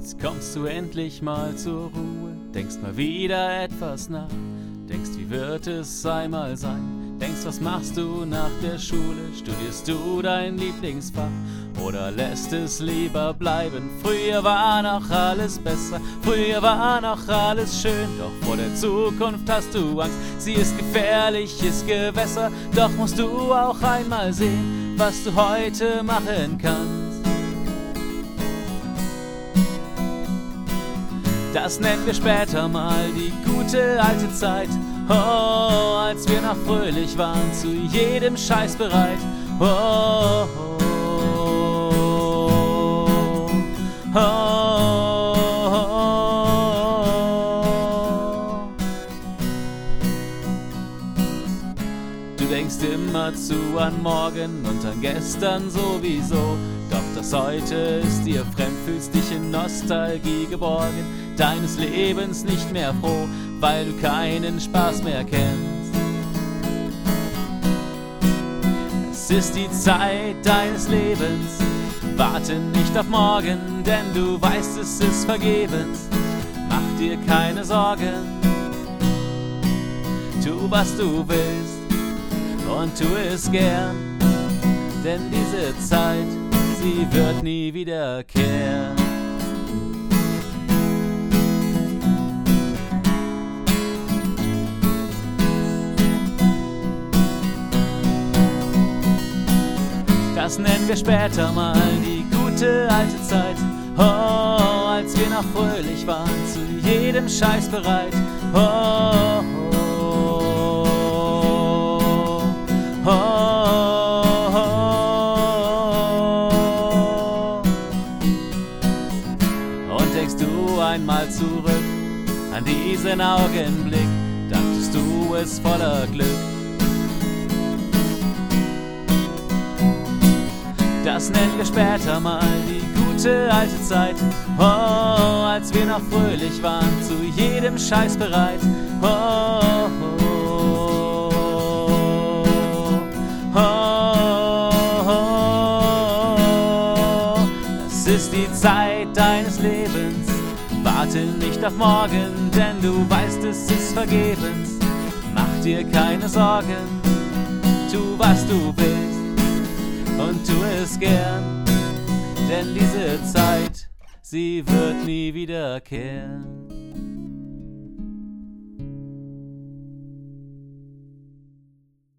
Jetzt kommst du endlich mal zur Ruhe, denkst mal wieder etwas nach, denkst, wie wird es einmal sein, denkst, was machst du nach der Schule, studierst du dein Lieblingsfach oder lässt es lieber bleiben. Früher war noch alles besser, früher war noch alles schön, doch vor der Zukunft hast du Angst, sie ist gefährliches Gewässer, doch musst du auch einmal sehen, was du heute machen kannst. Das nennen wir später mal die gute alte Zeit. Oh, als wir noch fröhlich waren, zu jedem Scheiß bereit. Oh, oh, oh, oh, oh. Du denkst immerzu an morgen und an gestern sowieso. Doch das Heute ist dir fremd, fühlst dich in Nostalgie geborgen, deines Lebens nicht mehr froh, weil du keinen Spaß mehr kennst. Es ist die Zeit deines Lebens, warte nicht auf morgen, denn du weißt, es ist vergebens. Mach dir keine Sorgen, tu was du willst und tu es gern, denn diese Zeit, sie wird nie wiederkehren. Das nennen wir später mal die gute alte Zeit. Oh, als wir noch fröhlich waren, zu jedem Scheiß bereit. Oh, oh, oh, oh, oh. Und denkst du einmal zurück an diesen Augenblick, dachtest du es voller Glück. Das nennen wir später mal die gute alte Zeit. Oh, als wir noch fröhlich waren, zu jedem Scheiß bereit. Oh, oh, oh, oh, oh. Das ist die Zeit deines Lebens. Warte nicht auf morgen, denn du weißt, es ist vergebens. Mach dir keine Sorgen, tu was du willst und tu es gern, denn diese Zeit, sie wird nie wiederkehren.